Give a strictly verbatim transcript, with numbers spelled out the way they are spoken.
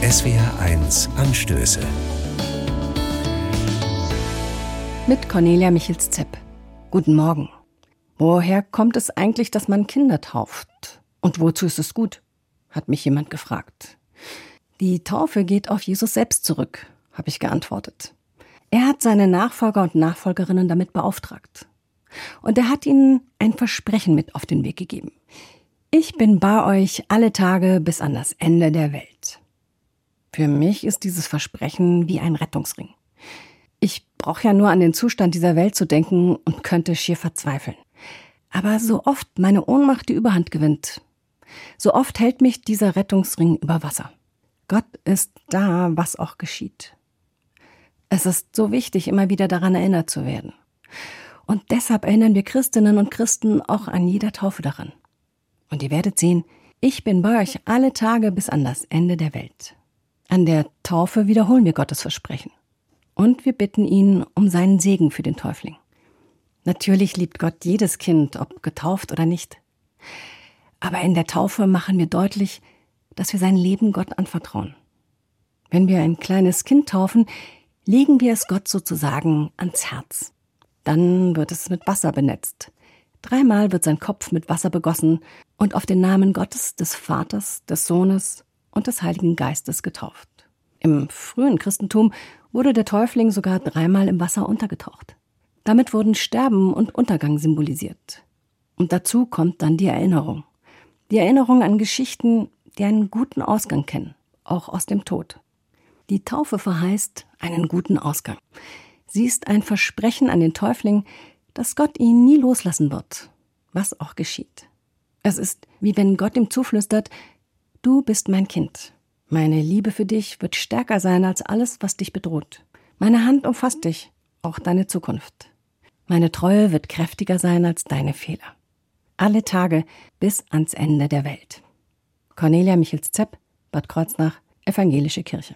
S W R eins Anstöße. Mit Cornelia Michels-Zepp. Guten Morgen. Woher kommt es eigentlich, dass man Kinder tauft? Und wozu ist es gut? Hat mich jemand gefragt. Die Taufe geht auf Jesus selbst zurück, habe ich geantwortet. Er hat seine Nachfolger und Nachfolgerinnen damit beauftragt. Und er hat ihnen ein Versprechen mit auf den Weg gegeben. Ich bin bei euch alle Tage bis an das Ende der Welt. Für mich ist dieses Versprechen wie ein Rettungsring. Ich brauche ja nur an den Zustand dieser Welt zu denken und könnte schier verzweifeln. Aber so oft meine Ohnmacht die Überhand gewinnt, so oft hält mich dieser Rettungsring über Wasser. Gott ist da, was auch geschieht. Es ist so wichtig, immer wieder daran erinnert zu werden. Und deshalb erinnern wir Christinnen und Christen auch an jeder Taufe daran. Und ihr werdet sehen, ich bin bei euch alle Tage bis an das Ende der Welt. An der Taufe wiederholen wir Gottes Versprechen. Und wir bitten ihn um seinen Segen für den Täufling. Natürlich liebt Gott jedes Kind, ob getauft oder nicht. Aber in der Taufe machen wir deutlich, dass wir sein Leben Gott anvertrauen. Wenn wir ein kleines Kind taufen, legen wir es Gott sozusagen ans Herz. Dann wird es mit Wasser benetzt. Dreimal wird sein Kopf mit Wasser begossen und auf den Namen Gottes, des Vaters, des Sohnes und des Heiligen Geistes getauft. Im frühen Christentum wurde der Täufling sogar dreimal im Wasser untergetaucht. Damit wurden Sterben und Untergang symbolisiert. Und dazu kommt dann die Erinnerung. Die Erinnerung an Geschichten, die einen guten Ausgang kennen, auch aus dem Tod. Die Taufe verheißt einen guten Ausgang. Sie ist ein Versprechen an den Täufling, dass Gott ihn nie loslassen wird, was auch geschieht. Es ist, wie wenn Gott ihm zuflüstert, du bist mein Kind. Meine Liebe für dich wird stärker sein als alles, was dich bedroht. Meine Hand umfasst dich, auch deine Zukunft. Meine Treue wird kräftiger sein als deine Fehler. Alle Tage bis ans Ende der Welt. Cornelia Michels-Zepp, Bad Kreuznach, Evangelische Kirche.